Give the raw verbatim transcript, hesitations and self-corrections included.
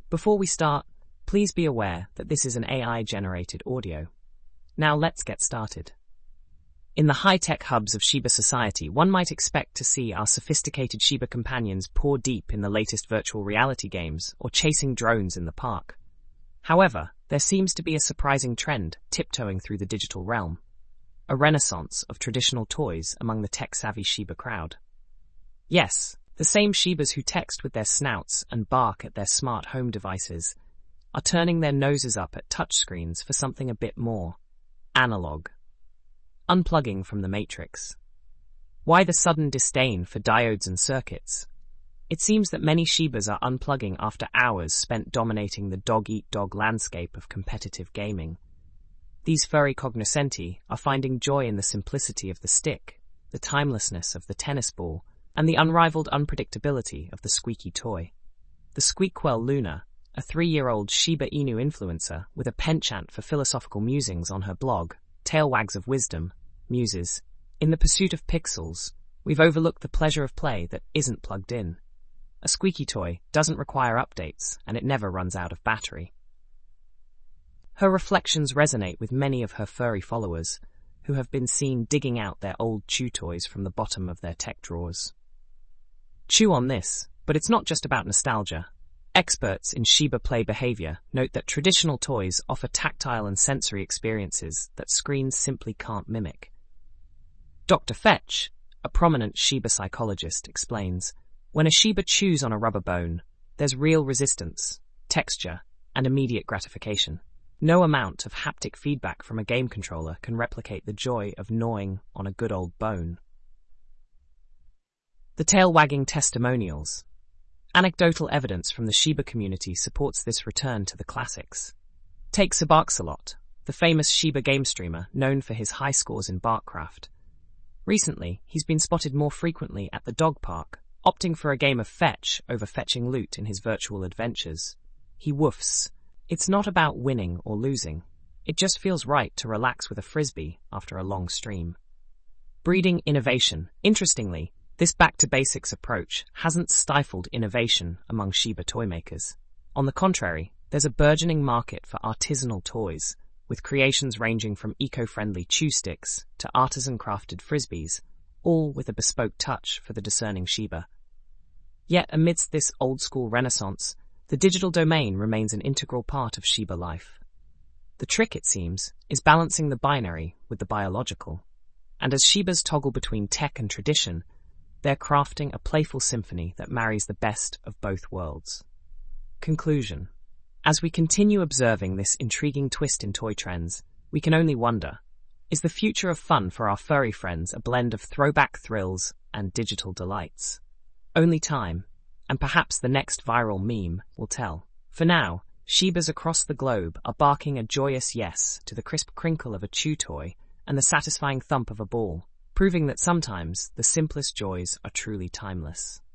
Before we start, please be aware that this is an A I-generated audio. Now let's get started. In the high-tech hubs of Shiba society, one might expect to see our sophisticated Shiba companions paw deep in the latest virtual reality games or chasing drones in the park. However, there seems to be a surprising trend tiptoeing through the digital realm, a renaissance of traditional toys among the tech-savvy Shiba crowd. Yes, the same Shibas who text with their snouts and bark at their smart home devices are turning their noses up at touchscreens for something a bit more analog. Unplugging from the matrix. Why the sudden disdain for diodes and circuits? It seems that many Shibas are unplugging after hours spent dominating the dog-eat-dog landscape of competitive gaming. These furry cognoscenti are finding joy in the simplicity of the stick, the timelessness of the tennis ball, and the unrivaled unpredictability of the squeaky toy. The Squeakwell Luna, a three-year-old Shiba Inu influencer with a penchant for philosophical musings on her blog, Tailwags of Wisdom, muses, in the pursuit of pixels, we've overlooked the pleasure of play that isn't plugged in. A squeaky toy doesn't require updates, and it never runs out of battery. Her reflections resonate with many of her furry followers, who have been seen digging out their old chew toys from the bottom of their tech drawers. Chew on this, but it's not just about nostalgia. Experts in Shiba play behavior note that traditional toys offer tactile and sensory experiences that screens simply can't mimic. Doctor Fetch, a prominent Shiba psychologist, explains, when a Shiba chews on a rubber bone, there's real resistance, texture, and immediate gratification. No amount of haptic feedback from a game controller can replicate the joy of gnawing on a good old bone. The tail-wagging testimonials. Anecdotal evidence from the Shiba community supports this return to the classics. Take Subarxolot, the famous Shiba game streamer known for his high scores in Barkcraft. Recently, he's been spotted more frequently at the dog park, opting for a game of fetch over fetching loot in his virtual adventures. He woofs, "It's not about winning or losing. It just feels right to relax with a frisbee after a long stream." Breeding innovation. Interestingly, this back-to-basics approach hasn't stifled innovation among Shiba toymakers. On the contrary, there's a burgeoning market for artisanal toys, with creations ranging from eco-friendly chew sticks to artisan-crafted frisbees, all with a bespoke touch for the discerning Shiba. Yet amidst this old-school renaissance, the digital domain remains an integral part of Shiba life. The trick, it seems, is balancing the binary with the biological. And as Shibas toggle between tech and tradition, they're crafting a playful symphony that marries the best of both worlds. Conclusion. As we continue observing this intriguing twist in toy trends, we can only wonder, is the future of fun for our furry friends a blend of throwback thrills and digital delights? Only time, and perhaps the next viral meme, will tell. For now, Shibas across the globe are barking a joyous yes to the crisp crinkle of a chew toy and the satisfying thump of a ball, proving that sometimes the simplest joys are truly timeless.